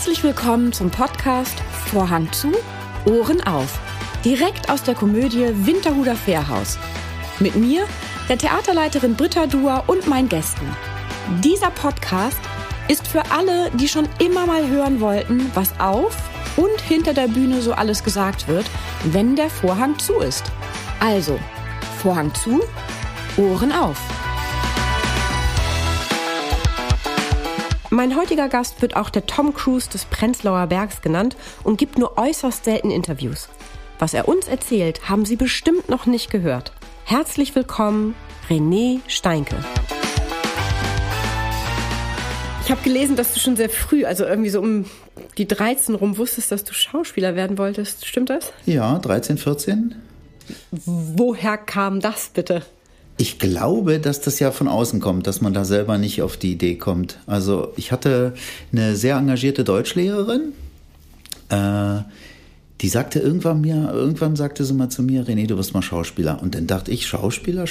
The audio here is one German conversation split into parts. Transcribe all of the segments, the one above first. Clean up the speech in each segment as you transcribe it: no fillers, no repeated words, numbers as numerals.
Herzlich willkommen zum Podcast Vorhang zu, Ohren auf. Direkt aus der Komödie Winterhuder Fährhaus. Mit mir, der Theaterleiterin Britta Duhr und meinen Gästen. Dieser Podcast ist für alle, die schon immer mal hören wollten, was auf und hinter der Bühne so alles gesagt wird, wenn der Vorhang zu ist. Also, Vorhang zu, Ohren auf. Mein heutiger Gast wird auch der Tom Cruise des Prenzlauer Bergs genannt und gibt nur äußerst selten Interviews. Was er uns erzählt, haben Sie bestimmt noch nicht gehört. Herzlich willkommen, René Steinke. Ich habe gelesen, dass du schon sehr früh, also irgendwie so um die 13 rum, wusstest, dass du Schauspieler werden wolltest. Stimmt das? Ja, 13, 14. Woher kam das bitte? Ich glaube, dass das ja von außen kommt, dass man da selber nicht auf die Idee kommt. Also ich hatte eine sehr engagierte Deutschlehrerin, die sagte irgendwann sagte sie mal zu mir, René, du wirst mal Schauspieler. Und dann dachte ich, Schauspieler?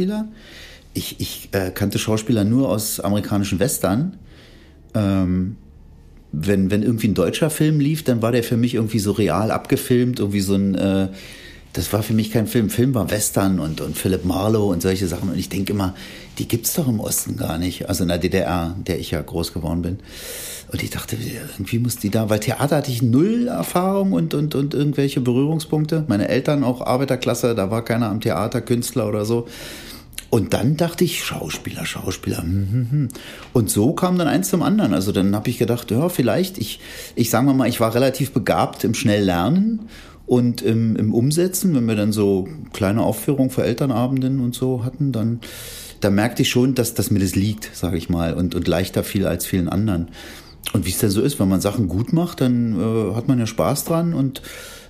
Ich kannte Schauspieler nur aus amerikanischen Western. Wenn irgendwie ein deutscher Film lief, dann war der für mich irgendwie so real abgefilmt, irgendwie so ein... Das war für mich kein Film. Film war Western und Philip Marlowe und solche Sachen. Und ich denke immer, die gibt's doch im Osten gar nicht. Also in der DDR, in der ich ja groß geworden bin. Und ich dachte, irgendwie muss die da, weil Theater hatte ich null Erfahrung und irgendwelche Berührungspunkte. Meine Eltern auch Arbeiterklasse, da war keiner am Theater, Künstler oder so. Und dann dachte ich, Schauspieler. Und so kam dann eins zum anderen. Also dann habe ich gedacht, ja, vielleicht, ich sage mal, ich war relativ begabt im Schnelllernen. Und im Umsetzen, wenn wir dann so kleine Aufführungen für Elternabenden und so hatten, da merkte ich schon, dass mir das liegt, sage ich mal, und leichter fiel als vielen anderen. Und wie es denn so ist, wenn man Sachen gut macht, dann hat man ja Spaß dran und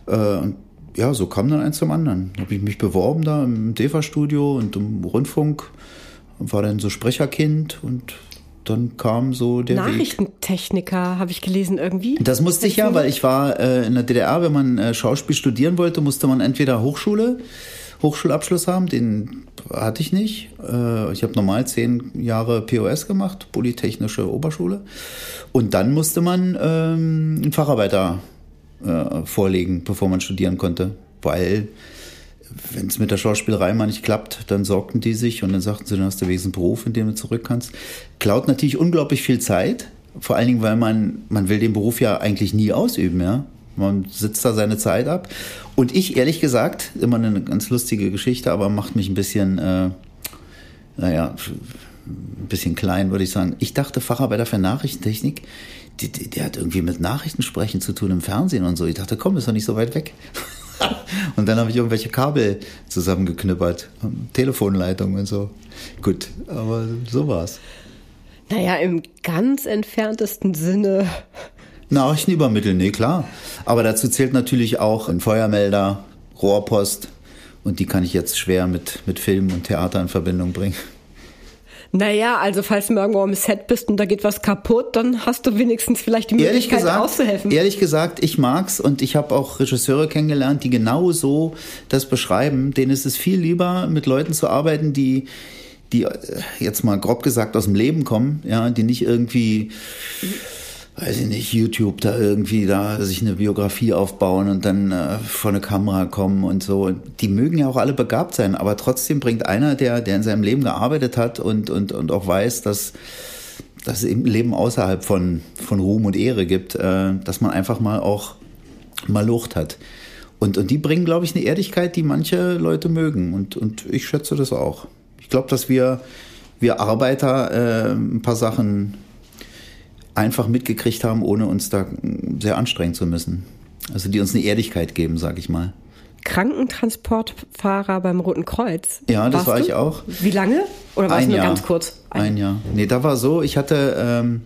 ja, so kam dann eins zum anderen. Da habe ich mich beworben da im DEFA-Studio und im Rundfunk und war dann so Sprecherkind und dann kam so der Nachrichtentechniker, habe ich gelesen irgendwie. Das musste ich ja, weil ich war in der DDR, wenn man Schauspiel studieren wollte, musste man entweder Hochschulabschluss haben, den hatte ich nicht. Ich habe normal 10 Jahre POS gemacht, Polytechnische Oberschule. Und dann musste man einen Facharbeiter vorlegen, bevor man studieren konnte, weil... Wenn es mit der Schauspielerei mal nicht klappt, dann sorgten die sich und dann sagten sie, dann hast du wenigstens einen Beruf, in dem du zurück kannst. Klaut natürlich unglaublich viel Zeit, vor allen Dingen, weil man will den Beruf ja eigentlich nie ausüben, ja. Man sitzt da seine Zeit ab. Und ich, ehrlich gesagt, immer eine ganz lustige Geschichte, aber macht mich ein bisschen, ein bisschen klein, würde ich sagen. Ich dachte, Facharbeiter für Nachrichtentechnik, der hat irgendwie mit Nachrichtensprechen zu tun im Fernsehen und so. Ich dachte, komm, ist doch nicht so weit weg. Und dann habe ich irgendwelche Kabel zusammengeknüppert, Telefonleitungen und so. Gut, aber so war's. Naja, im ganz entferntesten Sinne. Nachrichten übermitteln, nee, klar. Aber dazu zählt natürlich auch ein Feuermelder, Rohrpost. Und die kann ich jetzt schwer mit Film und Theater in Verbindung bringen. Naja, also falls du irgendwo am Set bist und da geht was kaputt, dann hast du wenigstens vielleicht die Möglichkeit auszuhelfen. Ehrlich gesagt, ich mag's und ich habe auch Regisseure kennengelernt, die genau so das beschreiben. Denen ist es viel lieber, mit Leuten zu arbeiten, die jetzt mal grob gesagt aus dem Leben kommen, ja, die nicht irgendwie... weiß ich nicht, YouTube da irgendwie da sich eine Biografie aufbauen und dann vor eine Kamera kommen und so. Die mögen ja auch alle begabt sein, aber trotzdem bringt einer, der in seinem Leben gearbeitet hat und auch weiß, dass es eben ein Leben außerhalb von Ruhm und Ehre gibt, dass man einfach mal auch mal Lucht hat. Und die bringen, glaube ich, eine Ehrlichkeit, die manche Leute mögen und ich schätze das auch. Ich glaube, dass wir Arbeiter ein paar Sachen einfach mitgekriegt haben, ohne uns da sehr anstrengen zu müssen. Also die uns eine Ehrlichkeit geben, sag ich mal. Krankentransportfahrer beim Roten Kreuz. Ja, das war ich auch. Wie lange? Oder war es nur ganz kurz? Ein Jahr. Nee, da war so, ich hatte,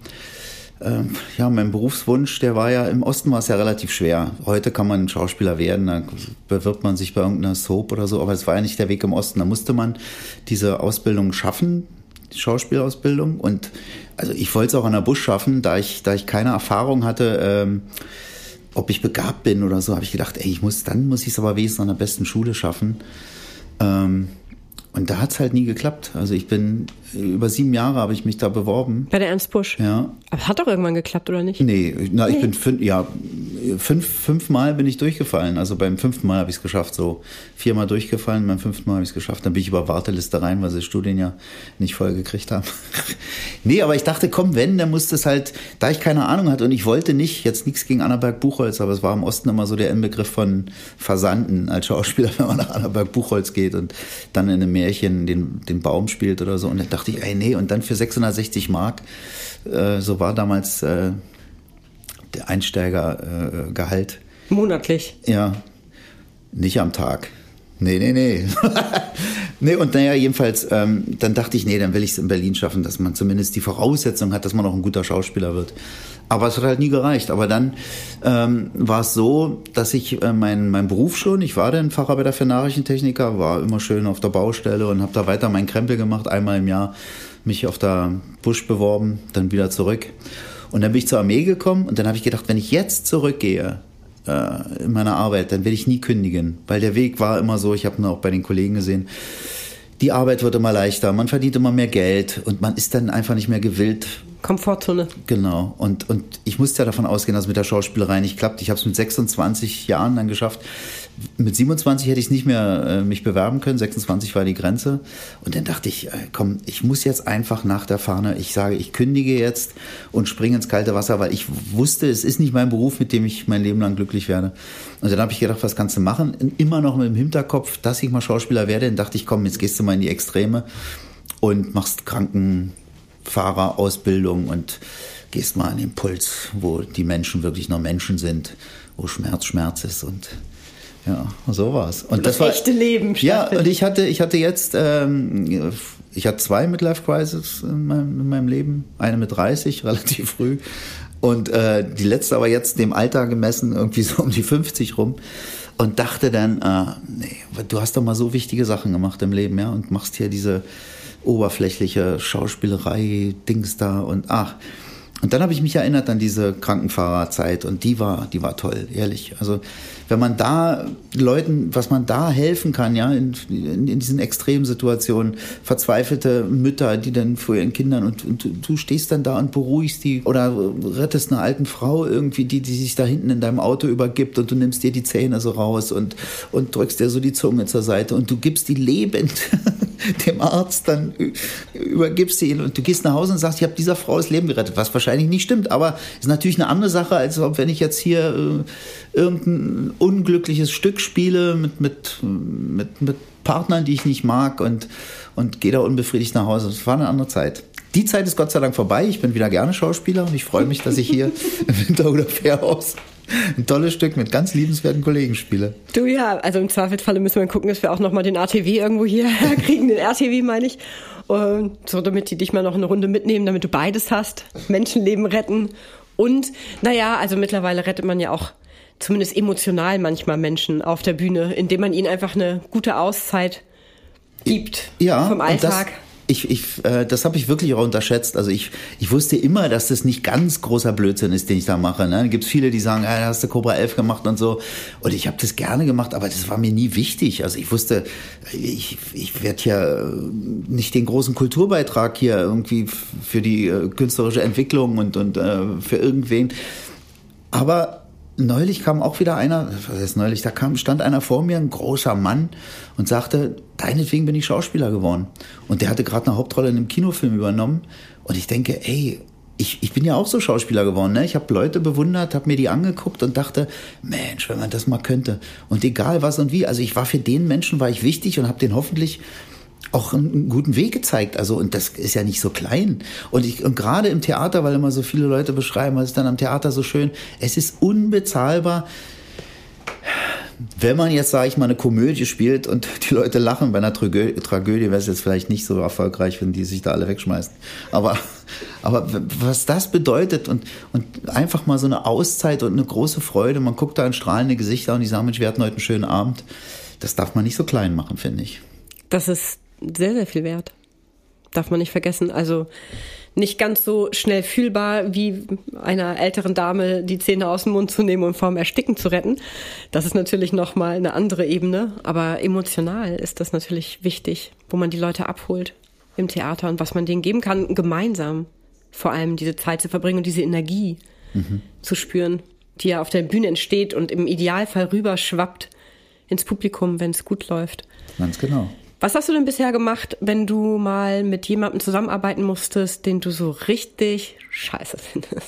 mein Berufswunsch, der war ja, im Osten war es ja relativ schwer. Heute kann man Schauspieler werden, da bewirbt man sich bei irgendeiner Soap oder so, aber es war ja nicht der Weg im Osten. Da musste man diese Ausbildung schaffen, die Schauspielausbildung, und also ich wollte es auch an der Busch schaffen, da ich keine Erfahrung hatte, ob ich begabt bin oder so, habe ich gedacht, dann muss ich es aber wenigstens an der besten Schule schaffen. Und da hat's halt nie geklappt. Also ich bin, über 7 Jahre habe ich mich da beworben. Bei der Ernst Busch? Ja. Aber hat doch irgendwann geklappt, oder nicht? Nee, ich bin fünfmal bin ich durchgefallen. Also beim 5. Mal habe ich es geschafft, so 4-mal durchgefallen, beim 5. Mal habe ich es geschafft. Dann bin ich über Warteliste rein, weil sie das Studien ja nicht voll gekriegt haben. Nee, aber ich dachte, komm, wenn, dann muss das halt, da ich keine Ahnung hatte und ich wollte nicht, jetzt nichts gegen Annaberg-Buchholz, aber es war im Osten immer so der Inbegriff von Versanden als Schauspieler, wenn man nach Annaberg-Buchholz geht und dann in einem Märchen den Baum spielt oder so. Und dann dachte ich, ey, nee, und dann für 660 Mark, so war damals der Einsteigergehalt. Monatlich? Ja, nicht am Tag. Nee. Nee, und naja, jedenfalls, dann dachte ich, nee, dann will ich es in Berlin schaffen, dass man zumindest die Voraussetzung hat, dass man auch ein guter Schauspieler wird. Aber es hat halt nie gereicht. Aber dann war es so, dass ich mein Beruf schon, ich war dann Facharbeiter für Nachrichtentechniker, war immer schön auf der Baustelle und habe da weiter meinen Krempel gemacht, einmal im Jahr mich auf der Busch beworben, dann wieder zurück. Und dann bin ich zur Armee gekommen und dann habe ich gedacht, wenn ich jetzt zurückgehe in meiner Arbeit, dann will ich nie kündigen. Weil der Weg war immer so, ich habe ihn auch bei den Kollegen gesehen, die Arbeit wird immer leichter, man verdient immer mehr Geld und man ist dann einfach nicht mehr gewillt. Komfortzone. Genau. Und ich musste ja davon ausgehen, dass es mit der Schauspielerei nicht klappt. Ich habe es mit 26 Jahren dann geschafft. Mit 27 hätte ich es nicht mehr mich bewerben können. 26 war die Grenze. Und dann dachte ich, komm, ich muss jetzt einfach nach der Fahne. Ich sage, ich kündige jetzt und springe ins kalte Wasser, weil ich wusste, es ist nicht mein Beruf, mit dem ich mein Leben lang glücklich werde. Und dann habe ich gedacht, was kannst du machen? Immer noch mit dem Hinterkopf, dass ich mal Schauspieler werde. Dann dachte ich, komm, jetzt gehst du mal in die Extreme und machst Krankenfahrerausbildung und gehst mal an den Puls, wo die Menschen wirklich noch Menschen sind, wo Schmerz ist und ja, so war's. Und das echte Leben. Ja, und ich hatte jetzt, ich hatte 2 Midlife Crises in meinem Leben, eine mit 30, relativ früh, und die letzte aber jetzt dem Alter gemessen, irgendwie so um die 50 rum, und dachte dann, nee, du hast doch mal so wichtige Sachen gemacht im Leben, ja, und machst hier diese oberflächliche Schauspielerei-Dings da und Und dann habe ich mich erinnert an diese Krankenfahrerzeit und die war toll, ehrlich. Also wenn man da Leuten, was man da helfen kann, ja, in diesen extremen Situationen, verzweifelte Mütter, die dann vor ihren Kindern und du stehst dann da und beruhigst die oder rettest eine alten Frau irgendwie, die sich da hinten in deinem Auto übergibt und du nimmst dir die Zähne so raus und drückst dir so die Zunge zur Seite und du gibst die lebend dem Arzt, dann übergibst du ihn und du gehst nach Hause und sagst, ich habe dieser Frau das Leben gerettet, was wahrscheinlich nicht stimmt, aber ist natürlich eine andere Sache, als ob wenn ich jetzt hier irgendein unglückliches Stück spiele mit Partnern, die ich nicht mag und gehe da unbefriedigt nach Hause. Das war eine andere Zeit. Die Zeit ist Gott sei Dank vorbei. Ich bin wieder gerne Schauspieler und ich freue mich, dass ich hier im Winterhuder Fährhaus ein tolles Stück mit ganz liebenswerten Kollegen spiele. Du, ja, also im Zweifelsfalle müssen wir gucken, dass wir auch nochmal den ATW irgendwo hier kriegen, den RTW meine ich, so damit die dich mal noch eine Runde mitnehmen, damit du beides hast, Menschenleben retten und, naja, also mittlerweile rettet man ja auch zumindest emotional manchmal Menschen auf der Bühne, indem man ihnen einfach eine gute Auszeit gibt vom Alltag. Das habe ich wirklich auch unterschätzt. Also ich wusste immer, dass das nicht ganz großer Blödsinn ist, den ich da mache. Ne? Da gibt es viele, die sagen, da hast du Cobra 11 gemacht und so. Und ich habe das gerne gemacht, aber das war mir nie wichtig. Also ich wusste, ich werde hier nicht den großen Kulturbeitrag hier irgendwie für die künstlerische Entwicklung und für irgendwen. Aber neulich kam auch wieder einer, stand einer vor mir, ein großer Mann und sagte, deinetwegen bin ich Schauspieler geworden. Und der hatte gerade eine Hauptrolle in einem Kinofilm übernommen. Und ich denke, ey, ich bin ja auch so Schauspieler geworden. Ne? Ich habe Leute bewundert, habe mir die angeguckt und dachte, Mensch, wenn man das mal könnte. Und egal was und wie, also ich war für den Menschen, war ich wichtig und habe den hoffentlich auch einen guten Weg gezeigt. Also, und das ist ja nicht so klein. Und gerade im Theater, weil immer so viele Leute beschreiben, was ist dann am Theater so schön, es ist unbezahlbar, wenn man jetzt, sage ich mal, eine Komödie spielt und die Leute lachen. Bei einer Tragödie wäre es jetzt vielleicht nicht so erfolgreich, wenn die sich da alle wegschmeißen. Aber was das bedeutet und einfach mal so eine Auszeit und eine große Freude, man guckt da in strahlende Gesichter und die sagen, Mensch, wir hatten heute einen schönen Abend, das darf man nicht so klein machen, finde ich. Das ist sehr, sehr viel wert. darf man nicht vergessen. Also nicht ganz so schnell fühlbar, wie einer älteren Dame die Zähne aus dem Mund zu nehmen und vorm Ersticken zu retten. Das ist natürlich nochmal eine andere Ebene, aber emotional ist das natürlich wichtig, wo man die Leute abholt im Theater und was man denen geben kann, gemeinsam vor allem diese Zeit zu verbringen und diese Energie zu spüren, die ja auf der Bühne entsteht und im Idealfall rüberschwappt ins Publikum, wenn es gut läuft. Ganz genau. Was hast du denn bisher gemacht, wenn du mal mit jemandem zusammenarbeiten musstest, den du so richtig scheiße findest?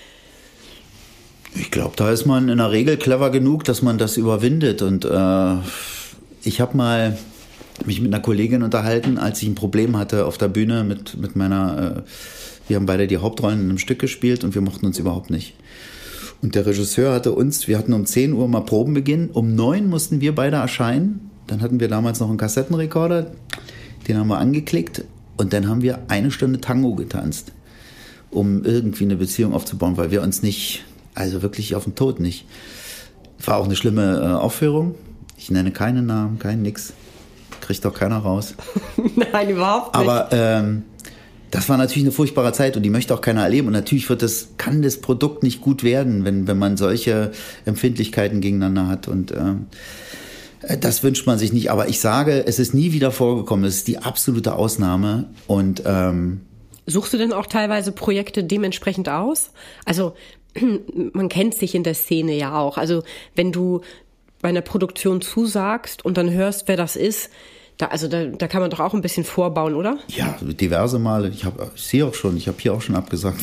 Ich glaube, da ist man in der Regel clever genug, dass man das überwindet. Und ich habe mal mich mit einer Kollegin unterhalten, als ich ein Problem hatte auf der Bühne mit meiner... wir haben beide die Hauptrollen in einem Stück gespielt und wir mochten uns überhaupt nicht. Und der Regisseur hatte wir hatten um 10 Uhr mal Probenbeginn, um 9 mussten wir beide erscheinen. Dann hatten wir damals noch einen Kassettenrekorder, den haben wir angeklickt und dann haben wir 1 Stunde Tango getanzt, um irgendwie eine Beziehung aufzubauen, weil wir uns nicht, also wirklich auf den Tod nicht. War auch eine schlimme Aufführung. Ich nenne keinen Namen, kein nix. Kriegt doch keiner raus. Nein, überhaupt nicht. Aber das war natürlich eine furchtbare Zeit und die möchte auch keiner erleben. Und natürlich kann das Produkt nicht gut werden, wenn man solche Empfindlichkeiten gegeneinander hat. Und das wünscht man sich nicht. Aber ich sage, es ist nie wieder vorgekommen. Es ist die absolute Ausnahme. Und suchst du denn auch teilweise Projekte dementsprechend aus? Also man kennt sich in der Szene ja auch. Also wenn du bei einer Produktion zusagst und dann hörst, wer das ist, da kann man doch auch ein bisschen vorbauen, oder? Ja, diverse Male. Ich habe hier auch schon abgesagt,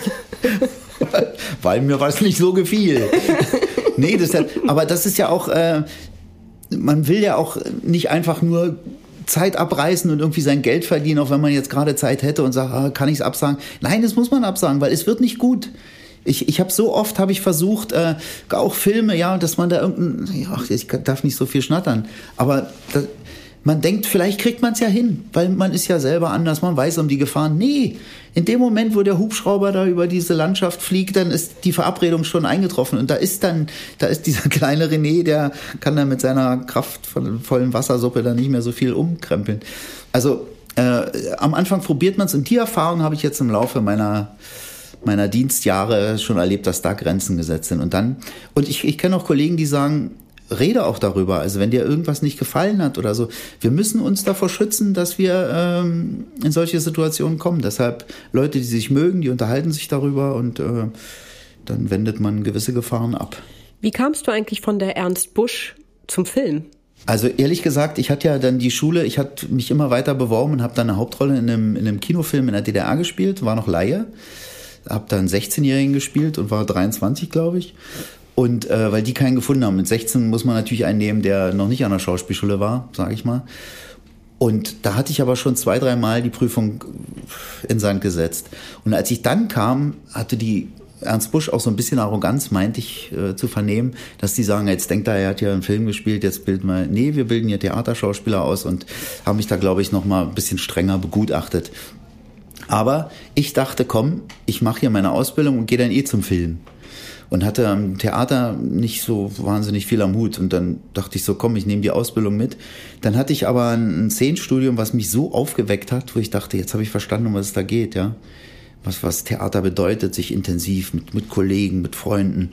weil mir was nicht so gefiel. Nee, aber das ist ja auch, man will ja auch nicht einfach nur Zeit abreißen und irgendwie sein Geld verdienen, auch wenn man jetzt gerade Zeit hätte und sagt, kann ich es absagen? Nein, das muss man absagen, weil es wird nicht gut. Ich habe so oft versucht, auch Filme, ja, dass man da ich darf nicht so viel schnattern, aber man denkt, vielleicht kriegt man es ja hin, weil man ist ja selber anders, man weiß um die Gefahren. Nee, in dem Moment, wo der Hubschrauber da über diese Landschaft fliegt, dann ist die Verabredung schon eingetroffen und da ist dieser kleine René, der kann dann mit seiner kraftvollen Wassersuppe da nicht mehr so viel umkrempeln. Also am Anfang probiert man es und die Erfahrung habe ich jetzt im Laufe meiner Dienstjahre schon erlebt, dass da Grenzen gesetzt sind. Und ich kenne auch Kollegen, die sagen, rede auch darüber. Also wenn dir irgendwas nicht gefallen hat oder so, wir müssen uns davor schützen, dass wir in solche Situationen kommen. Deshalb Leute, die sich mögen, die unterhalten sich darüber und dann wendet man gewisse Gefahren ab. Wie kamst du eigentlich von der Ernst Busch zum Film? Also ehrlich gesagt, ich hatte ja dann die Schule, ich hatte mich immer weiter beworben und habe dann eine Hauptrolle in einem Kinofilm in der DDR gespielt, war noch Laie. Habe dann 16-Jährigen gespielt und war 23, glaube ich. Und weil die keinen gefunden haben. Mit 16 muss man natürlich einen nehmen, der noch nicht an der Schauspielschule war, sage ich mal. Und da hatte ich aber schon 2-3 Mal die Prüfung in Sand gesetzt. Und als ich dann kam, hatte die Ernst Busch auch so ein bisschen Arroganz, meinte ich zu vernehmen, dass die sagen, jetzt denkt er hat ja einen Film gespielt, jetzt bilden wir, nee, wir bilden hier Theaterschauspieler aus und haben mich da, glaube ich, noch mal ein bisschen strenger begutachtet. Aber ich dachte, komm, ich mache hier meine Ausbildung und gehe dann zum Film. Und hatte am Theater nicht so wahnsinnig viel am Hut. Und dann dachte ich so, komm, ich nehme die Ausbildung mit. Dann hatte ich aber ein Szenenstudium, was mich so aufgeweckt hat, wo ich dachte, jetzt habe ich verstanden, um was es da geht, ja. Was Theater bedeutet, sich intensiv mit Kollegen, mit Freunden,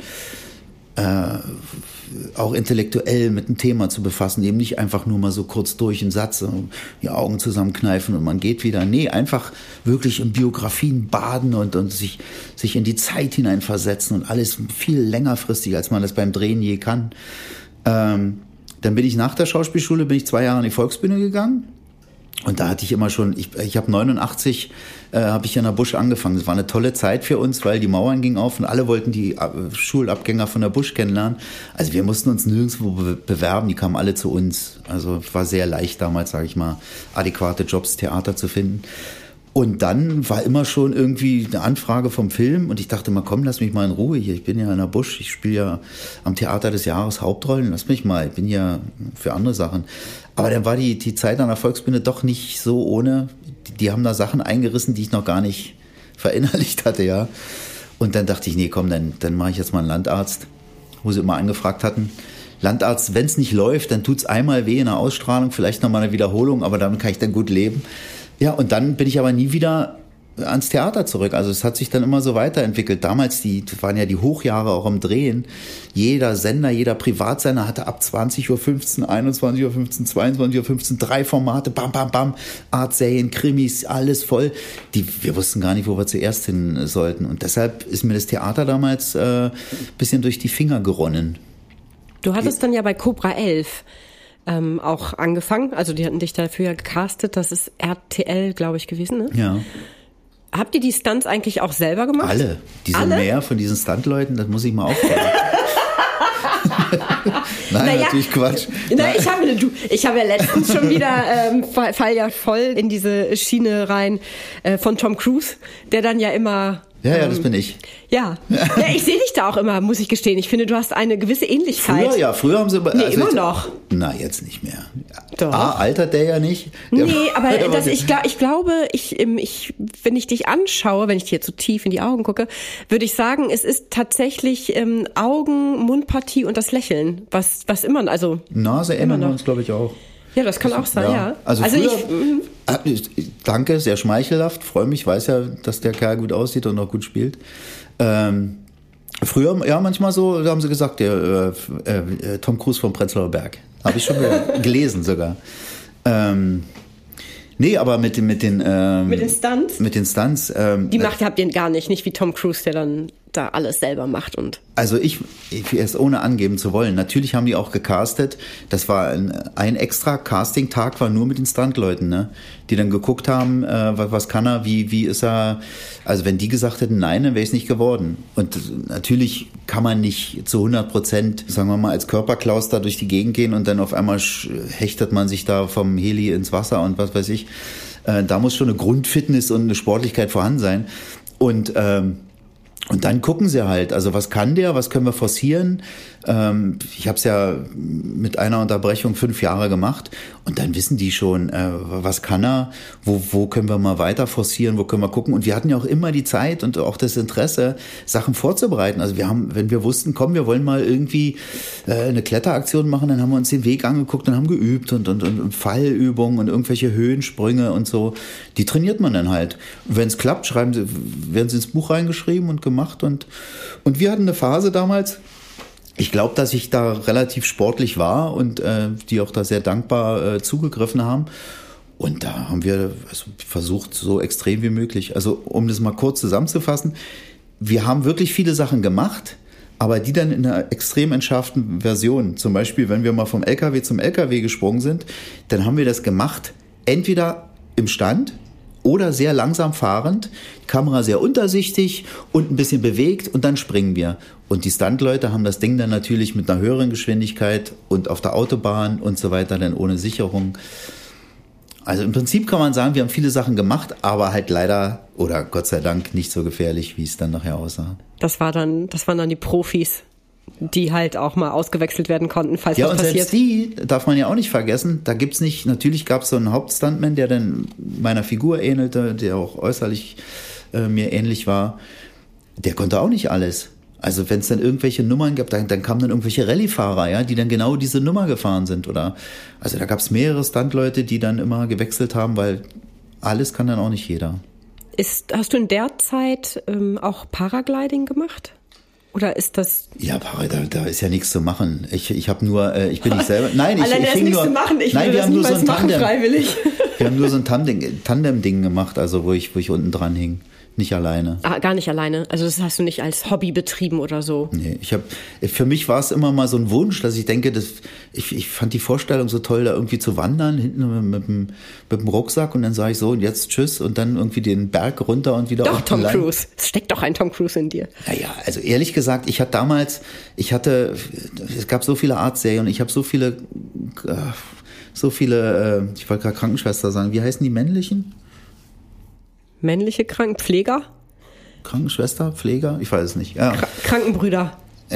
auch intellektuell mit einem Thema zu befassen, eben nicht einfach nur mal so kurz durch einen Satz, die Augen zusammenkneifen und man geht wieder. Nee, einfach wirklich in Biografien baden und sich in die Zeit hineinversetzen und alles viel längerfristig, als man das beim Drehen je kann. Dann bin ich nach der Schauspielschule, 2 Jahre an die Volksbühne gegangen. Und da hatte ich immer schon, ich habe 89, habe ich an der Busch angefangen. Das war eine tolle Zeit für uns, weil die Mauern gingen auf und alle wollten die Schulabgänger von der Busch kennenlernen. Also wir mussten uns nirgendwo bewerben, die kamen alle zu uns. Also war sehr leicht damals, sage ich mal, adäquate Jobs, Theater zu finden. Und dann war immer schon irgendwie eine Anfrage vom Film und ich dachte mal, komm, lass mich mal in Ruhe hier. Ich bin ja in der Busch, ich spiele ja am Theater des Jahres Hauptrollen, lass mich mal, ich bin ja für andere Sachen. Aber dann war die Zeit an der Volksbühne doch nicht so ohne. Die haben da Sachen eingerissen, die ich noch gar nicht verinnerlicht hatte, ja. Und dann dachte ich, nee, komm, dann mache ich jetzt mal einen Landarzt, wo sie immer angefragt hatten. Landarzt, wenn es nicht läuft, dann tut's einmal weh in der Ausstrahlung, vielleicht nochmal eine Wiederholung, aber damit kann ich dann gut leben. Ja, und dann bin ich aber nie wieder ans Theater zurück. Also es hat sich dann immer so weiterentwickelt. Damals, waren ja die Hochjahre auch am Drehen. Jeder Sender, jeder Privatsender hatte ab 20.15 Uhr, 21.15 Uhr, 22.15 Uhr 3 Formate, bam, bam, bam, Artserien, Krimis, alles voll. Wir wussten gar nicht, wo wir zuerst hin sollten. Und deshalb ist mir das Theater damals bisschen durch die Finger geronnen. Du hattest dann ja bei Cobra 11 auch angefangen. Also die hatten dich dafür gecastet. Das ist RTL, glaube ich, gewesen, ne? Ja. Habt ihr die Stunts eigentlich auch selber gemacht? Alle. Diese mehr von diesen Stuntleuten, das muss ich mal aufklären. Nein, natürlich Quatsch. Ich habe ja letztens schon wieder fall ja voll in diese Schiene rein von Tom Cruise, der dann ja immer... Ja, das bin ich. Ja, ich sehe dich da auch immer, muss ich gestehen. Ich finde, du hast eine gewisse Ähnlichkeit. Früher haben sie... immer noch. Na, jetzt nicht mehr. Doch. Altert der ja nicht. Aber ich glaube, wenn ich dich anschaue, wenn ich dir jetzt so tief in die Augen gucke, würde ich sagen, es ist tatsächlich Augen, Mundpartie und das Lächeln, was immer, also... Nase ändern wir uns, glaube ich, auch. Ja, das kann auch sein, ja. Also früher, danke, sehr schmeichelhaft, freue mich, weiß ja, dass der Kerl gut aussieht und auch gut spielt. Früher, ja, manchmal so, da haben sie gesagt, der Tom Cruise vom Prenzlauer Berg. Habe ich schon gelesen sogar. Nee, aber mit den Stunts? Mit den Stunts. Habt ihr gar nicht wie Tom Cruise, der dann da alles selber macht und. Also ich erst ohne angeben zu wollen. Natürlich haben die auch gecastet. Das war ein extra Casting-Tag, war nur mit den Stuntleuten, ne? Die dann geguckt haben, was kann er, wie ist er. Also wenn die gesagt hätten, nein, dann wäre ich es nicht geworden. Und natürlich kann man nicht zu 100%, sagen wir mal, als Körperklaus da durch die Gegend gehen und dann auf einmal hechtet man sich da vom Heli ins Wasser und was weiß ich. Da muss schon eine Grundfitness und eine Sportlichkeit vorhanden sein. Und dann gucken sie halt, also was kann der, was können wir forcieren. Ich habe es ja mit einer Unterbrechung 5 Jahre gemacht und dann wissen die schon, was kann er, wo können wir mal weiter forcieren, wo können wir gucken. Und wir hatten ja auch immer die Zeit und auch das Interesse, Sachen vorzubereiten. Also wenn wir wussten, komm, wir wollen mal irgendwie eine Kletteraktion machen, dann haben wir uns den Weg angeguckt und haben geübt und Fallübungen und irgendwelche Höhensprünge und so. Die trainiert man dann halt. Wenn es klappt, werden sie ins Buch reingeschrieben und gemacht. Und wir hatten eine Phase damals, ich glaube, dass ich da relativ sportlich war und die auch da sehr dankbar zugegriffen haben. Und da haben wir versucht, so extrem wie möglich. Also um das mal kurz zusammenzufassen, wir haben wirklich viele Sachen gemacht, aber die dann in einer extrem entschärften Version. Zum Beispiel, wenn wir mal vom LKW zum LKW gesprungen sind, dann haben wir das gemacht, entweder im Stand oder sehr langsam fahrend, Kamera sehr untersichtig und ein bisschen bewegt und dann springen wir. Und die Stuntleute haben das Ding dann natürlich mit einer höheren Geschwindigkeit und auf der Autobahn und so weiter, dann ohne Sicherung. Also im Prinzip kann man sagen, wir haben viele Sachen gemacht, aber halt leider oder Gott sei Dank nicht so gefährlich, wie es dann nachher aussah. Das waren dann die Profis, die halt auch mal ausgewechselt werden konnten, falls was passiert. Ja, und selbst die darf man ja auch nicht vergessen. Da gibt's nicht, natürlich gab es so einen Hauptstuntman, der dann meiner Figur ähnelte, der auch äußerlich mir ähnlich war. Der konnte auch nicht alles. Also wenn es dann irgendwelche Nummern gab, dann kamen dann irgendwelche Rallye-Fahrer, ja, die dann genau diese Nummer gefahren sind. Also da gab es mehrere Stuntleute, die dann immer gewechselt haben, weil alles kann dann auch nicht jeder. Hast du in der Zeit auch Paragliding gemacht? Oder ist das... Ja, da ist ja nichts zu machen. Ich habe nur, ich bin nicht selber... Nein, ich hing nichts zu machen. Wir haben nur so ein Tandem. Freiwillig. Wir haben nur so ein Tandem-Ding gemacht, also wo ich unten dran hing. Nicht alleine. Gar nicht alleine. Also das hast du nicht als Hobby betrieben oder so. Nee, für mich war es immer mal so ein Wunsch, dass ich denke, ich fand die Vorstellung so toll, da irgendwie zu wandern, hinten mit dem Rucksack und dann sage ich so, und jetzt tschüss und dann irgendwie den Berg runter und wieder Doch, Tom Cruise. Es steckt doch ein Tom Cruise in dir. Naja, also ehrlich gesagt, es gab so viele Artserien und ich habe so viele, ich wollte gerade Krankenschwester sagen, wie heißen die männlichen? Männliche Krankenpfleger? Krankenschwester, Pfleger? Ich weiß es nicht. Ja. Krankenbrüder.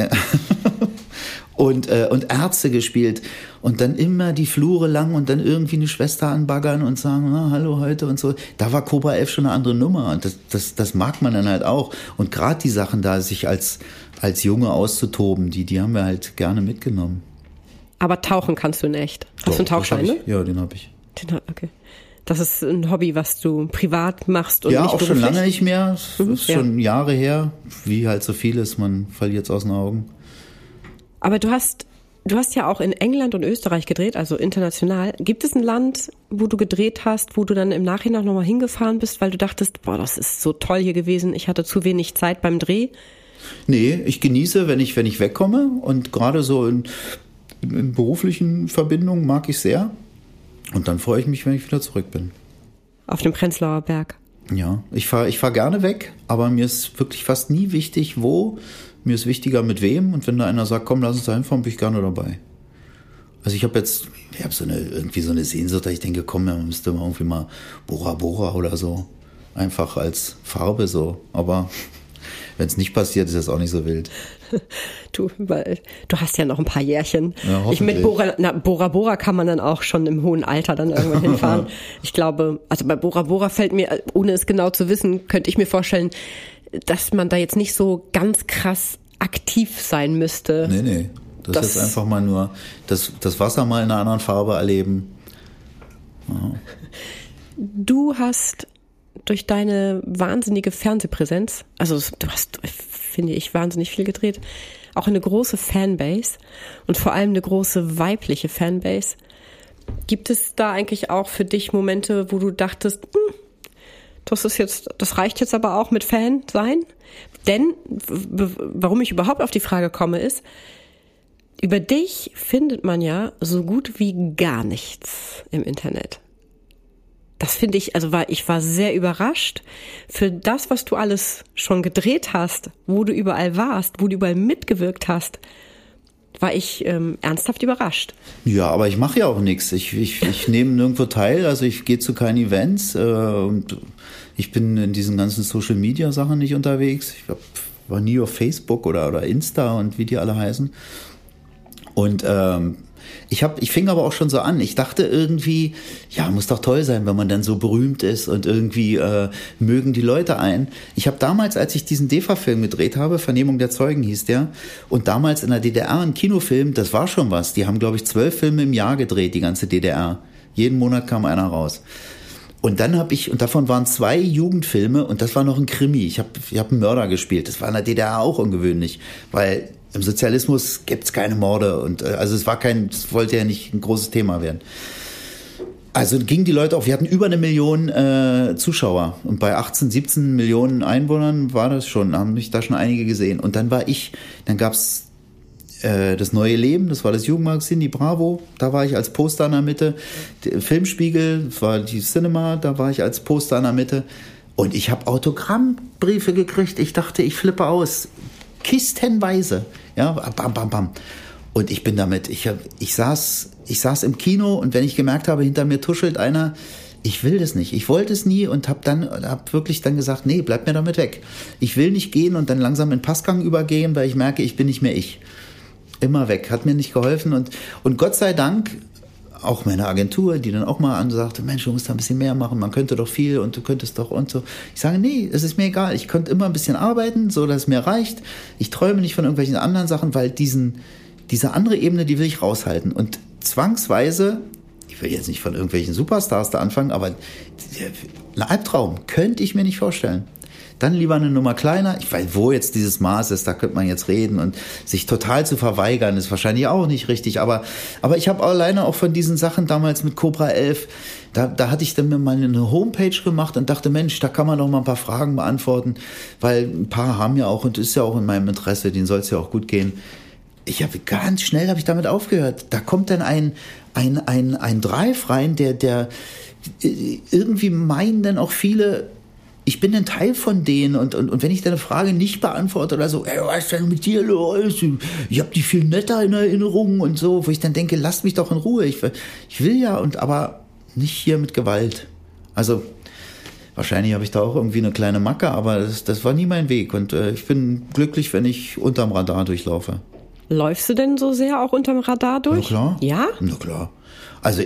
Und Ärzte gespielt und dann immer die Flure lang und dann irgendwie eine Schwester anbaggern und sagen, hallo heute und so. Da war Cobra 11 schon eine andere Nummer und das mag man dann halt auch. Und gerade die Sachen da, sich als Junge auszutoben, die haben wir halt gerne mitgenommen. Aber tauchen kannst du in echt. Hast du einen Tauchschein, ne? Ja, den habe ich. Okay. Das ist ein Hobby, was du privat machst und ja, nicht auch beruflich? schon lange nicht mehr. Das ist schon Jahre her. Wie halt so vieles, man verliert es aus den Augen. Aber du hast ja auch in England und Österreich gedreht, also international. Gibt es ein Land, wo du gedreht hast, wo du dann im Nachhinein nochmal hingefahren bist, weil du dachtest, boah, das ist so toll hier gewesen, ich hatte zu wenig Zeit beim Dreh? Nee, ich genieße, wenn ich wegkomme, und gerade so in beruflichen Verbindungen mag ich sehr. Und dann freue ich mich, wenn ich wieder zurück bin. Auf dem Prenzlauer Berg. Ja, ich fahr gerne weg, aber mir ist wirklich fast nie wichtig, wo. Mir ist wichtiger, mit wem. Und wenn da einer sagt, komm, lass uns da hinfahren, bin ich gerne dabei. Also ich habe irgendwie so eine Sehnsucht, dass ich denke, komm, man müsste mal irgendwie mal Bora Bora oder so. Einfach als Farbe so. Aber wenn es nicht passiert, ist das auch nicht so wild. Du hast ja noch ein paar Jährchen. Ja, Mit Bora Bora kann man dann auch schon im hohen Alter dann irgendwann hinfahren. Ich glaube, also bei Bora Bora fällt mir, ohne es genau zu wissen, könnte ich mir vorstellen, dass man da jetzt nicht so ganz krass aktiv sein müsste. Nee. Das ist einfach mal nur das Wasser mal in einer anderen Farbe erleben. Ja. Du hast durch deine wahnsinnige Fernsehpräsenz, also du hast, finde ich, wahnsinnig viel gedreht, auch eine große Fanbase und vor allem eine große weibliche Fanbase. Gibt es da eigentlich auch für dich Momente, wo du dachtest, das reicht jetzt aber auch mit Fan sein? Denn, warum ich überhaupt auf die Frage komme, ist, über dich findet man ja so gut wie gar nichts im Internet. Das finde ich, ich war sehr überrascht. Für das, was du alles schon gedreht hast, wo du überall warst, wo du überall mitgewirkt hast, war ich ernsthaft überrascht. Ja, aber ich mache ja auch nichts. Ich nehme nirgendwo teil, also ich gehe zu keinen Events und ich bin in diesen ganzen Social-Media-Sachen nicht unterwegs. Ich war nie auf Facebook oder Insta und wie die alle heißen. Und ich fing aber auch schon so an. Ich dachte irgendwie, ja, muss doch toll sein, wenn man dann so berühmt ist und irgendwie mögen die Leute ein. Ich habe damals, als ich diesen DEFA-Film gedreht habe, Vernehmung der Zeugen hieß der, und damals in der DDR ein Kinofilm, das war schon was. Die haben, glaube ich, 12 Filme im Jahr gedreht, die ganze DDR. Jeden Monat kam einer raus. Und dann und davon waren 2 Jugendfilme und das war noch ein Krimi. Ich hab einen Mörder gespielt. Das war in der DDR auch ungewöhnlich, weil im Sozialismus gibt's keine Morde und also es wollte ja nicht ein großes Thema werden. Also gingen die Leute auf, wir hatten über 1 Million Zuschauer und bei 18, 17 Millionen Einwohnern war das schon, haben mich da schon einige gesehen. Und dann gab's das Neue Leben, das war das Jugendmagazin, die Bravo, da war ich als Poster in der Mitte. Der Filmspiegel, das war die Cinema, da war ich als Poster in der Mitte. Und ich habe Autogrammbriefe gekriegt, ich dachte, ich flippe aus. Kistenweise, ja, bam, bam, bam. Und ich bin damit, ich saß im Kino und wenn ich gemerkt habe, hinter mir tuschelt einer, ich will das nicht, ich wollte es nie und hab wirklich dann gesagt, nee, bleib mir damit weg. Ich will nicht gehen und dann langsam in Passgang übergehen, weil ich merke, ich bin nicht mehr ich. Immer weg, hat mir nicht geholfen und Gott sei Dank auch meine Agentur, die dann auch mal ansagte, Mensch, du musst da ein bisschen mehr machen, man könnte doch viel und du könntest doch und so. Ich sage, nee, es ist mir egal, ich könnte immer ein bisschen arbeiten, so dass es mir reicht. Ich träume nicht von irgendwelchen anderen Sachen, weil diese andere Ebene, die will ich raushalten. Und zwangsweise, ich will jetzt nicht von irgendwelchen Superstars da anfangen, aber ein Albtraum könnte ich mir nicht vorstellen. Dann lieber eine Nummer kleiner. Ich weiß, wo jetzt dieses Maß ist, da könnte man jetzt reden und sich total zu verweigern, ist wahrscheinlich auch nicht richtig. Aber ich habe alleine auch von diesen Sachen damals mit Cobra 11, da hatte ich dann mir mal eine Homepage gemacht und dachte, Mensch, da kann man doch mal ein paar Fragen beantworten, weil ein paar haben ja auch, und ist ja auch in meinem Interesse, denen soll es ja auch gut gehen. Ganz schnell damit aufgehört. Da kommt dann ein Drive rein, der irgendwie meinen dann auch viele, ich bin ein Teil von denen und wenn ich deine Frage nicht beantworte oder so, was ist denn mit dir los? Ich hab die viel netter in Erinnerung und so, wo ich dann denke, lasst mich doch in Ruhe. Ich will ja, aber nicht hier mit Gewalt. Also wahrscheinlich habe ich da auch irgendwie eine kleine Macke, aber das war nie mein Weg und ich bin glücklich, wenn ich unterm Radar durchlaufe. Läufst du denn so sehr auch unterm Radar durch? Na klar. Ja? Na klar. Also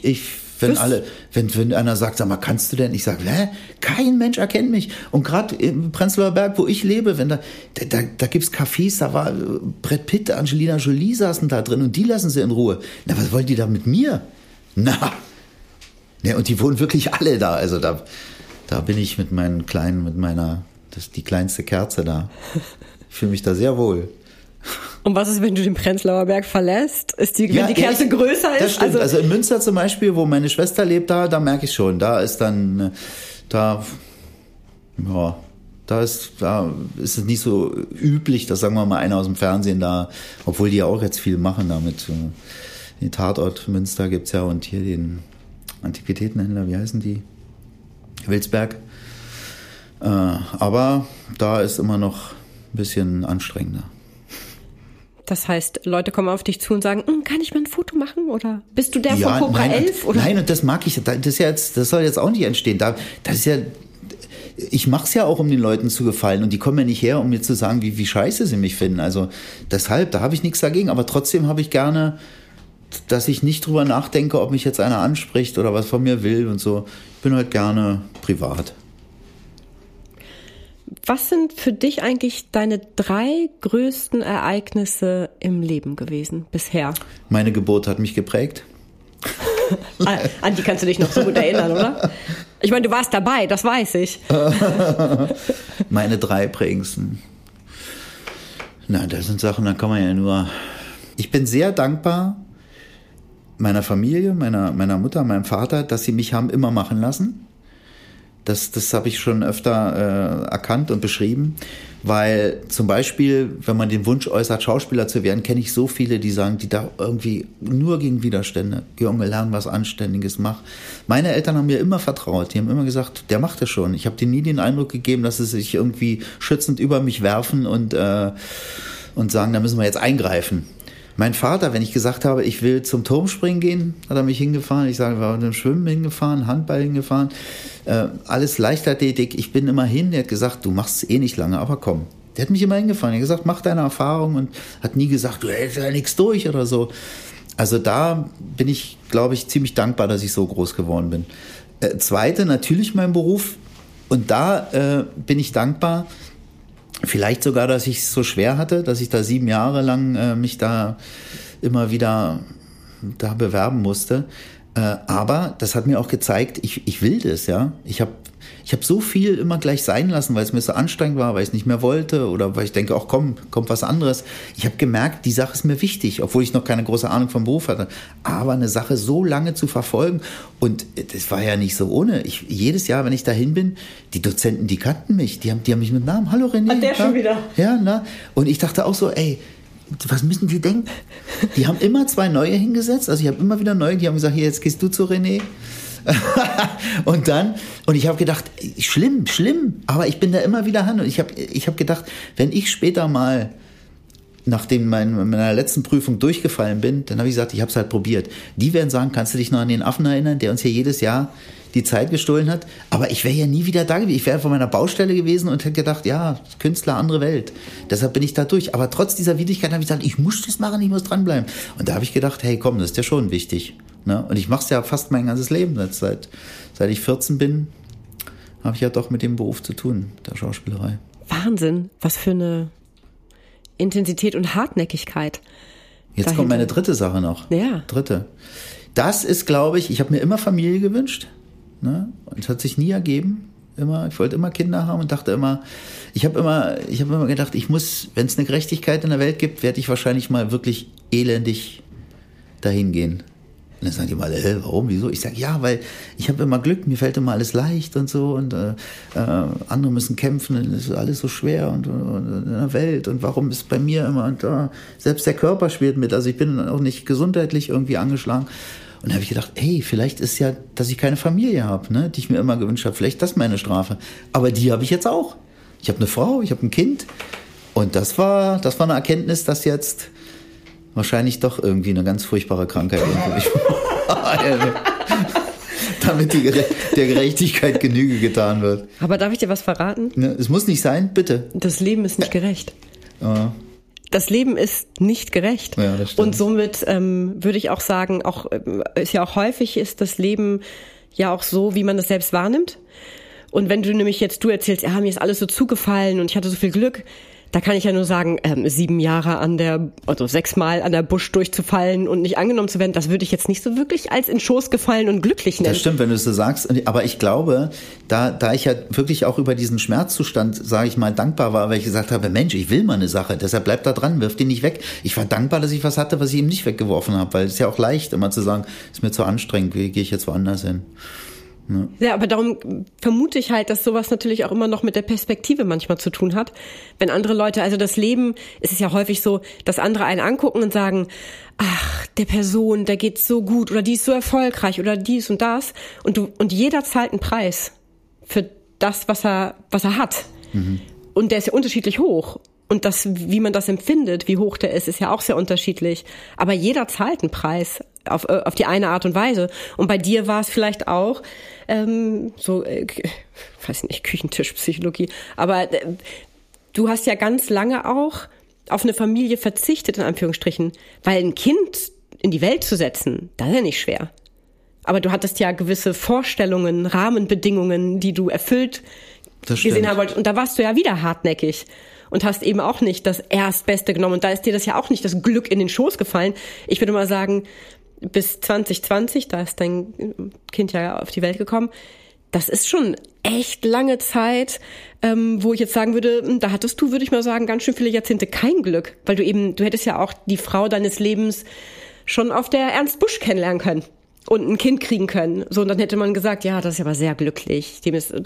wenn einer sagt, sag mal, kannst du denn? Ich sage, kein Mensch erkennt mich. Und gerade im Prenzlauer Berg, wo ich lebe, da gibt's Cafés, da war Brad Pitt, Angelina Jolie saßen da drin und die lassen sie in Ruhe. Na, was wollen die da mit mir? Na, Ja, und die wohnen wirklich alle da. Also da bin ich mit meinen Kleinen, das ist die kleinste Kerze da. Ich fühle mich da sehr wohl. Und was ist, wenn du den Prenzlauer Berg verlässt? Wenn die Kerze größer ist? Das stimmt. Also in Münster zum Beispiel, wo meine Schwester lebt, da merke ich schon. Da ist es nicht so üblich, dass, sagen wir mal, einer aus dem Fernsehen da, obwohl die ja auch jetzt viel machen damit. Den Tatort Münster gibt's ja und hier den Antiquitätenhändler, wie heißen die? Wilsberg. Aber da ist immer noch ein bisschen anstrengender. Das heißt, Leute kommen auf dich zu und sagen, kann ich mal ein Foto machen? Oder bist du der von Cobra 11? Oder? Nein, und das mag ich. Das soll jetzt auch nicht entstehen. Ich mache es ja auch, um den Leuten zu gefallen. Und die kommen ja nicht her, um mir zu sagen, wie scheiße sie mich finden. Also deshalb, da habe ich nichts dagegen. Aber trotzdem habe ich gerne, dass ich nicht drüber nachdenke, ob mich jetzt einer anspricht oder was von mir will und so. Ich bin halt gerne privat. Was sind für dich eigentlich deine 3 größten Ereignisse im Leben gewesen bisher? Meine Geburt hat mich geprägt. An die kannst du dich noch so gut erinnern, oder? Ich meine, du warst dabei, das weiß ich. Meine 3 prägendsten. Na, das sind Sachen, da kann man ja nur... Ich bin sehr dankbar meiner Familie, meiner Mutter, meinem Vater, dass sie mich haben immer machen lassen. Das habe ich schon öfter erkannt und beschrieben, weil zum Beispiel, wenn man den Wunsch äußert, Schauspieler zu werden, kenne ich so viele, die sagen, die da irgendwie nur gegen Widerstände, Junge, lern was Anständiges, mach. Meine Eltern haben mir immer vertraut, die haben immer gesagt, der macht es schon. Ich habe denen nie den Eindruck gegeben, dass sie sich irgendwie schützend über mich werfen und sagen, da müssen wir jetzt eingreifen. Mein Vater, wenn ich gesagt habe, ich will zum Turmspringen gehen, hat er mich hingefahren. Ich sage, wir waren zum Schwimmen hingefahren, Handball hingefahren, alles Leichtathletik. Ich bin immer hin. Der hat gesagt, du machst es eh nicht lange, aber komm. Der hat mich immer hingefahren. Er hat gesagt, mach deine Erfahrung und hat nie gesagt, du hältst ja nichts durch oder so. Also da bin ich, glaube ich, ziemlich dankbar, dass ich so groß geworden bin. Zweite, natürlich mein Beruf. Und da bin ich dankbar, vielleicht sogar, dass ich es so schwer hatte, dass ich da 7 Jahre lang mich da immer wieder da bewerben musste. Aber das hat mir auch gezeigt, ich will das, ja. Ich hab so viel immer gleich sein lassen, weil es mir so anstrengend war, weil ich es nicht mehr wollte oder weil ich denke, ach komm, kommt was anderes. Ich habe gemerkt, die Sache ist mir wichtig, obwohl ich noch keine große Ahnung vom Beruf hatte. Aber eine Sache so lange zu verfolgen und das war ja nicht so ohne. Jedes Jahr, wenn ich dahin bin, die Dozenten, die kannten mich, die haben mich mit Namen, hallo René. Hat der schon wieder? Ja, na. Und ich dachte auch so, ey, was müssen die denken? Die haben immer 2 neue hingesetzt, also ich habe immer wieder neue, die haben gesagt, hier, jetzt gehst du zu René. und ich habe gedacht, schlimm, aber ich bin da immer wieder hin und ich hab gedacht, wenn ich später mal nachdem meiner letzten Prüfung durchgefallen bin, dann habe ich gesagt, ich habe es halt probiert. Die werden sagen, kannst du dich noch an den Affen erinnern, der uns hier jedes Jahr die Zeit gestohlen hat? Aber ich wäre ja nie wieder da gewesen. Ich wäre von meiner Baustelle gewesen und hätte gedacht, ja, Künstler, andere Welt. Deshalb bin ich da durch. Aber trotz dieser Widrigkeit habe ich gesagt, ich muss das machen, ich muss dranbleiben. Und da habe ich gedacht, hey, komm, das ist ja schon wichtig. Ne? Und ich mache es ja fast mein ganzes Leben. Seit ich 14 bin, habe ich ja doch mit dem Beruf zu tun, der Schauspielerei. Wahnsinn, was für eine Intensität und Hartnäckigkeit. Jetzt dahinter kommt meine 3. Sache noch. Ja. 3. Das ist, glaube ich habe mir immer Familie gewünscht. Ne? Und es hat sich nie ergeben. Ich wollte immer Kinder haben und dachte immer, ich habe immer gedacht, ich muss, wenn es eine Gerechtigkeit in der Welt gibt, werde ich wahrscheinlich mal wirklich elendig dahin gehen. Und dann sagen die mal, warum, wieso? Ich sage, ja, weil ich habe immer Glück, mir fällt immer alles leicht und so und andere müssen kämpfen und es ist alles so schwer und in der Welt und warum ist bei mir immer und selbst der Körper spielt mit, also ich bin auch nicht gesundheitlich irgendwie angeschlagen. Und da habe ich gedacht, hey, vielleicht ist ja, dass ich keine Familie habe, ne, die ich mir immer gewünscht habe, vielleicht das meine Strafe. Aber die habe ich jetzt auch. Ich habe eine Frau, ich habe ein Kind und das war eine Erkenntnis, dass jetzt wahrscheinlich doch irgendwie eine ganz furchtbare Krankheit ist. Damit der Gerechtigkeit Genüge getan wird. Aber darf ich dir was verraten? Ne, es muss nicht sein, bitte. Das Leben ist nicht gerecht. Das Leben ist nicht gerecht. Ja, das stimmt. Und somit würde ich auch sagen, ist ja auch häufig ist das Leben ja auch so, wie man es selbst wahrnimmt. Und wenn du erzählst, mir ist alles so zugefallen und ich hatte so viel Glück, Da kann ich ja nur sagen, 7 Jahre also 6 Mal an der Busch durchzufallen und nicht angenommen zu werden, das würde ich jetzt nicht so wirklich als in Schoß gefallen und glücklich nennen. Das stimmt, wenn du es so sagst. Aber ich glaube, da ich ja wirklich auch über diesen Schmerzzustand, sage ich mal, dankbar war, weil ich gesagt habe, Mensch, ich will mal eine Sache, deshalb bleib da dran, wirf die nicht weg. Ich war dankbar, dass ich was hatte, was ich eben nicht weggeworfen habe, weil es ist ja auch leicht, immer zu sagen, ist mir zu anstrengend, wie gehe ich jetzt woanders hin? Ja, aber darum vermute ich halt, dass sowas natürlich auch immer noch mit der Perspektive manchmal zu tun hat. Wenn andere Leute, also das Leben, es ist ja häufig so, dass andere einen angucken und sagen, ach, der Person, der geht's so gut oder die ist so erfolgreich oder dies und das. Und jeder zahlt einen Preis für das, was er hat. Mhm. Und der ist ja unterschiedlich hoch. Und das, wie man das empfindet, wie hoch der ist ja auch sehr unterschiedlich. Aber jeder zahlt einen Preis auf die eine Art und Weise. Und bei dir war es vielleicht auch weiß nicht, Küchentischpsychologie. Aber du hast ja ganz lange auch auf eine Familie verzichtet, in Anführungsstrichen. Weil ein Kind in die Welt zu setzen, das ist ja nicht schwer. Aber du hattest ja gewisse Vorstellungen, Rahmenbedingungen, die du erfüllt gesehen haben wolltest. Und da warst du ja wieder hartnäckig. Und hast eben auch nicht das Erstbeste genommen. Und da ist dir das ja auch nicht das Glück in den Schoß gefallen. Ich würde mal sagen, bis 2020, da ist dein Kind ja auf die Welt gekommen, das ist schon echt lange Zeit, wo ich jetzt sagen würde, da hattest du, würde ich mal sagen, ganz schön viele Jahrzehnte kein Glück. Weil du hättest ja auch die Frau deines Lebens schon auf der Ernst Busch kennenlernen können und ein Kind kriegen können. So, und dann hätte man gesagt, ja, das ist aber sehr glücklich.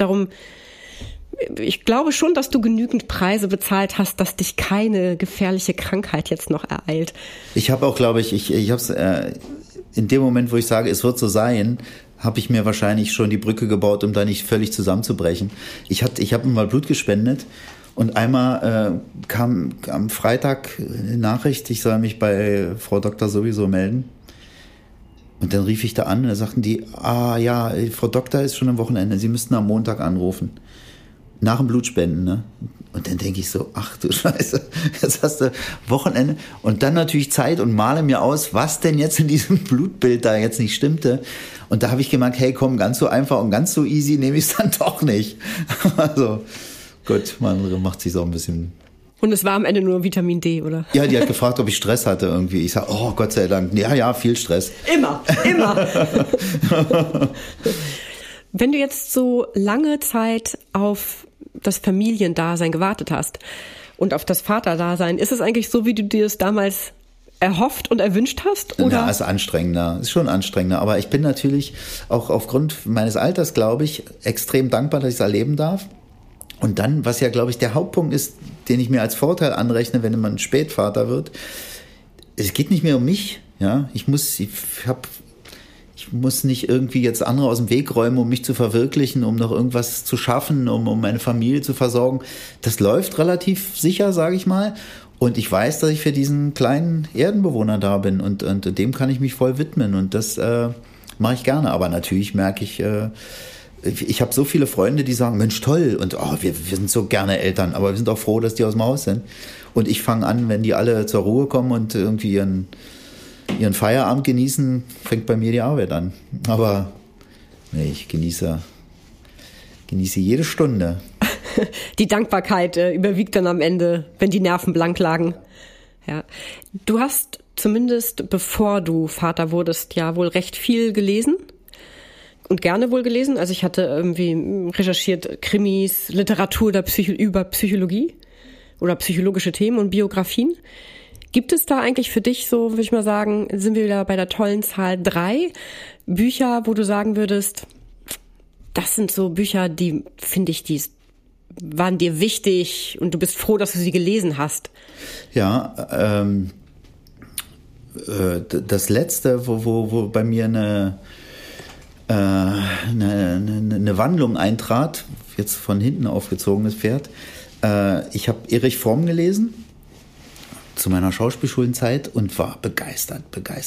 Ich glaube schon, dass du genügend Preise bezahlt hast, dass dich keine gefährliche Krankheit jetzt noch ereilt. Ich habe auch, glaube ich habe es in dem Moment, wo ich sage, es wird so sein, habe ich mir wahrscheinlich schon die Brücke gebaut, um da nicht völlig zusammenzubrechen. Ich habe mal Blut gespendet und einmal kam am Freitag eine Nachricht, ich soll mich bei Frau Doktor sowieso melden. Und dann rief ich da an und da sagten die, ja, Frau Doktor ist schon am Wochenende, Sie müssten am Montag anrufen. Nach dem Blutspenden, ne? Und dann denke ich so, ach du Scheiße, jetzt hast du Wochenende und dann natürlich Zeit und male mir aus, was denn jetzt in diesem Blutbild da jetzt nicht stimmte. Und da habe ich gemerkt, hey komm, ganz so einfach und ganz so easy nehme ich es dann doch nicht. Also gut, man macht sich so ein bisschen... Und es war am Ende nur Vitamin D, oder? Ja, die hat gefragt, ob ich Stress hatte irgendwie. Ich sage, oh Gott sei Dank, ja, viel Stress. Immer. Wenn du jetzt so lange Zeit auf das Familiendasein gewartet hast und auf das Vaterdasein, ist es eigentlich so, wie du dir es damals erhofft und erwünscht hast? Oder? Ja, ist anstrengender, ist schon anstrengender. Aber ich bin natürlich auch aufgrund meines Alters, glaube ich, extrem dankbar, dass ich es erleben darf. Und dann, was ja, glaube ich, der Hauptpunkt ist, den ich mir als Vorteil anrechne, wenn man Spätvater wird, es geht nicht mehr um mich. Ja, ich muss nicht irgendwie jetzt andere aus dem Weg räumen, um mich zu verwirklichen, um noch irgendwas zu schaffen, um meine Familie zu versorgen. Das läuft relativ sicher, sage ich mal. Und ich weiß, dass ich für diesen kleinen Erdenbewohner da bin und dem kann ich mich voll widmen. Und das mache ich gerne. Aber natürlich merke ich, ich habe so viele Freunde, die sagen, Mensch, toll. Und wir sind so gerne Eltern, aber wir sind auch froh, dass die aus dem Haus sind. Und ich fange an, wenn die alle zur Ruhe kommen und irgendwie ihren Feierabend genießen, fängt bei mir die Arbeit an. Aber nee, ich genieße jede Stunde. Die Dankbarkeit überwiegt dann am Ende, wenn die Nerven blank lagen. Ja. Du hast zumindest, bevor du Vater wurdest, ja wohl recht viel gelesen und gerne wohl gelesen. Also ich hatte irgendwie recherchiert Krimis, Literatur über Psychologie oder psychologische Themen und Biografien. Gibt es da eigentlich für dich so, würde ich mal sagen, sind wir wieder bei der tollen Zahl 3 Bücher, wo du sagen würdest, das sind so Bücher, die finde ich, die waren dir wichtig und du bist froh, dass du sie gelesen hast? Ja, das letzte, wo bei mir eine Wandlung eintrat, jetzt von hinten aufgezogenes Pferd. Ich habe Erich Fromm gelesen zu meiner Schauspielschulenzeit und war begeistert.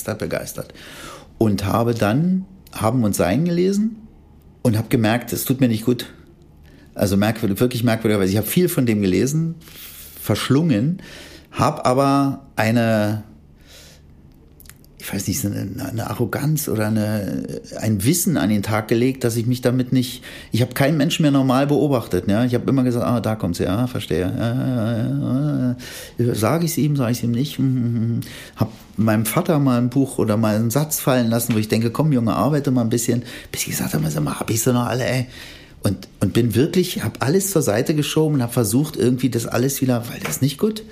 Und habe dann Haben und Sein gelesen und habe gemerkt, es tut mir nicht gut. Also wirklich merkwürdigerweise. Ich habe viel von dem gelesen, verschlungen, habe aber eine ich weiß nicht, eine Arroganz oder ein Wissen an den Tag gelegt, dass ich mich damit nicht, ich habe keinen Menschen mehr normal beobachtet. Ja? Ich habe immer gesagt, da kommt sie, verstehe. Sage ich es ihm nicht. Habe meinem Vater mal ein Buch oder mal einen Satz fallen lassen, wo ich denke, komm Junge, arbeite mal ein bisschen. Bis ich gesagt habe, sag mal, hab ich sie noch alle, ey. Und bin wirklich, habe alles zur Seite geschoben und habe versucht, irgendwie das alles wieder, weil das ist nicht gut.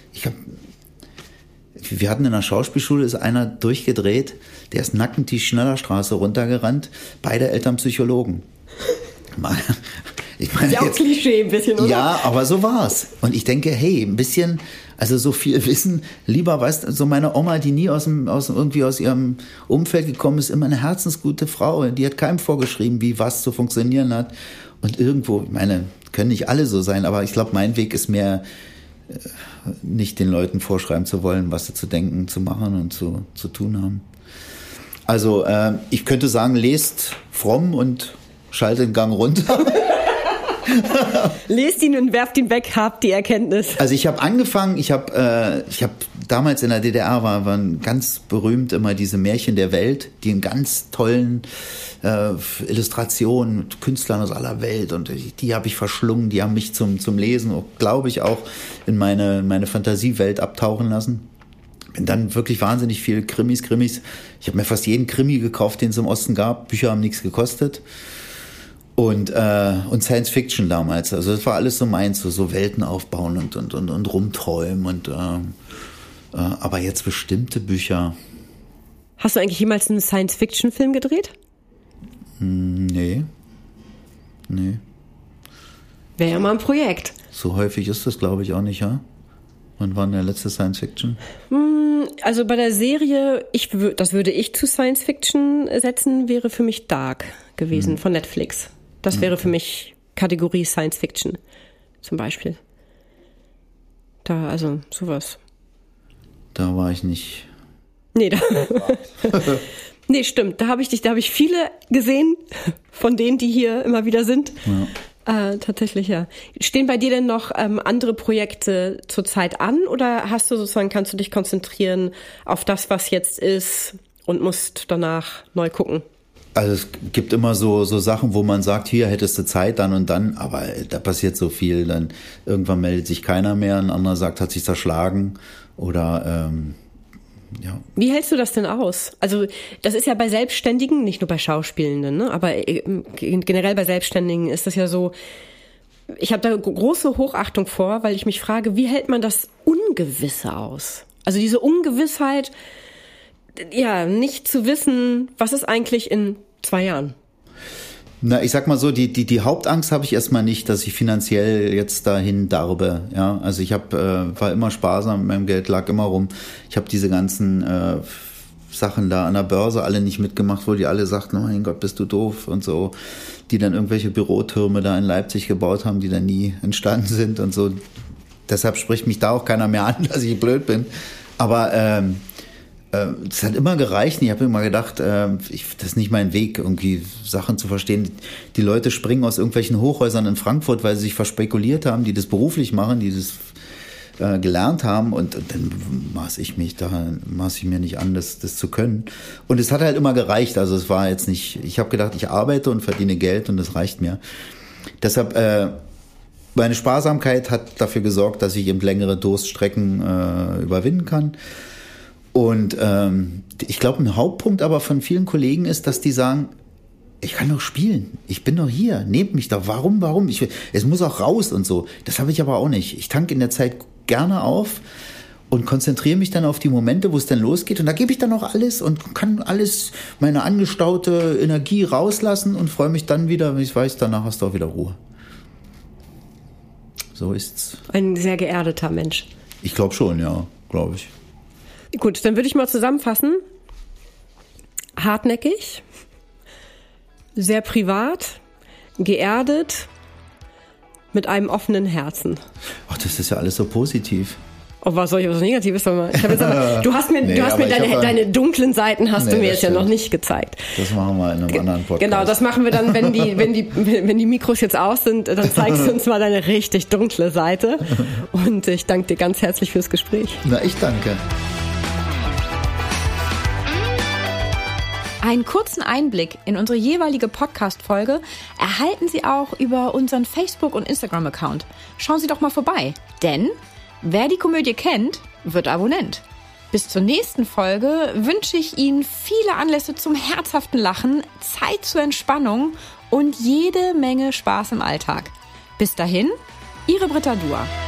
Wir hatten in der Schauspielschule, ist einer durchgedreht, der ist nackend die Schnellerstraße runtergerannt, beide Eltern Psychologen. Ich meine, ist ja auch Klischee ein bisschen, oder? Ja, aber so war's. Und ich denke, hey, ein bisschen, also so viel Wissen, lieber, weißt du, so meine Oma, die nie aus ihrem Umfeld gekommen ist, immer eine herzensgute Frau, die hat keinem vorgeschrieben, wie was zu funktionieren hat. Und irgendwo, ich meine, können nicht alle so sein, aber ich glaube, mein Weg ist mehr, nicht den Leuten vorschreiben zu wollen, was sie zu denken, zu machen und zu tun haben. Also ich könnte sagen, lest fromm und schaltet den Gang runter. Lest ihn und werft ihn weg, habt die Erkenntnis. Also ich habe angefangen, ich habe damals in der DDR waren ganz berühmt immer diese Märchen der Welt, die in ganz tollen Illustrationen mit Künstlern aus aller Welt, und die habe ich verschlungen, die haben mich zum Lesen, glaube ich, auch in meine Fantasiewelt abtauchen lassen. Bin dann wirklich wahnsinnig viel Krimis. Ich habe mir fast jeden Krimi gekauft, den es im Osten gab. Bücher haben nichts gekostet. Und Science Fiction damals. Also das war alles so meins, so Welten aufbauen und rumträumen aber jetzt bestimmte Bücher. Hast du eigentlich jemals einen Science-Fiction-Film gedreht? Nee. Wäre ja mal ein Projekt. So häufig ist das, glaube ich, auch nicht, ja? Wann war denn der letzte Science-Fiction? Also bei der Serie, das würde ich zu Science-Fiction setzen, wäre für mich Dark gewesen von Netflix. Das wäre für mich Kategorie Science-Fiction zum Beispiel. Also sowas. Da war ich nicht. Nee, nee, stimmt. Da habe ich viele gesehen, von denen, die hier immer wieder sind. Ja. Tatsächlich, ja. Stehen bei dir denn noch andere Projekte zurzeit an, oder kannst du dich konzentrieren auf das, was jetzt ist, und musst danach neu gucken? Also es gibt immer so Sachen, wo man sagt, hier hättest du Zeit dann und dann, aber da passiert so viel, dann irgendwann meldet sich keiner mehr, ein anderer sagt, hat sich zerschlagen oder ja. Wie hältst du das denn aus? Also das ist ja bei Selbstständigen, nicht nur bei Schauspielenden, ne? Aber generell bei Selbstständigen ist das ja so, ich habe da große Hochachtung vor, weil ich mich frage, wie hält man das Ungewisse aus? Also diese Ungewissheit, ja, nicht zu wissen, was ist eigentlich in 2 Jahren? Na, ich sag mal so, die Hauptangst habe ich erstmal nicht, dass ich finanziell jetzt dahin darbe. Ja, also ich war immer sparsam mit meinem Geld, lag immer rum. Ich habe diese ganzen Sachen da an der Börse alle nicht mitgemacht, wo die alle sagten, oh mein Gott, bist du doof und so, die dann irgendwelche Bürotürme da in Leipzig gebaut haben, die dann nie entstanden sind und so. Deshalb spricht mich da auch keiner mehr an, dass ich blöd bin. Aber es hat immer gereicht. Ich habe immer gedacht, das ist nicht mein Weg, irgendwie Sachen zu verstehen. Die Leute springen aus irgendwelchen Hochhäusern in Frankfurt, weil sie sich verspekuliert haben, die das beruflich machen, die das gelernt haben, und dann maß ich mir nicht an, das zu können. Und es hat halt immer gereicht. Also es war jetzt nicht, ich habe gedacht, ich arbeite und verdiene Geld und das reicht mir. Deshalb, meine Sparsamkeit hat dafür gesorgt, dass ich eben längere Durststrecken überwinden kann. Und ich glaube, ein Hauptpunkt aber von vielen Kollegen ist, dass die sagen, ich kann doch spielen, ich bin doch hier, nehmt mich doch, warum? Es muss auch raus und so. Das habe ich aber auch nicht. Ich tanke in der Zeit gerne auf und konzentriere mich dann auf die Momente, wo es dann losgeht. Und da gebe ich dann auch alles und kann alles, meine angestaute Energie rauslassen und freue mich dann wieder, wenn ich weiß, danach hast du auch wieder Ruhe. So ist's. Ein sehr geerdeter Mensch. Ich glaube schon, ja, glaube ich. Gut, dann würde ich mal zusammenfassen. Hartnäckig, sehr privat, geerdet, mit einem offenen Herzen. Ach, das ist ja alles so positiv. Oh, was soll ich was Negatives sagen? Du hast mir deine dunklen Seiten hast du mir jetzt ja noch nicht gezeigt. Das machen wir in einem anderen Podcast. Genau, das machen wir dann, wenn die Mikros jetzt aus sind, dann zeigst du uns mal deine richtig dunkle Seite. Und ich danke dir ganz herzlich fürs Gespräch. Na, ich danke. Einen kurzen Einblick in unsere jeweilige Podcast-Folge erhalten Sie auch über unseren Facebook- und Instagram-Account. Schauen Sie doch mal vorbei, denn wer die Komödie kennt, wird Abonnent. Bis zur nächsten Folge wünsche ich Ihnen viele Anlässe zum herzhaften Lachen, Zeit zur Entspannung und jede Menge Spaß im Alltag. Bis dahin, Ihre Britta Dua.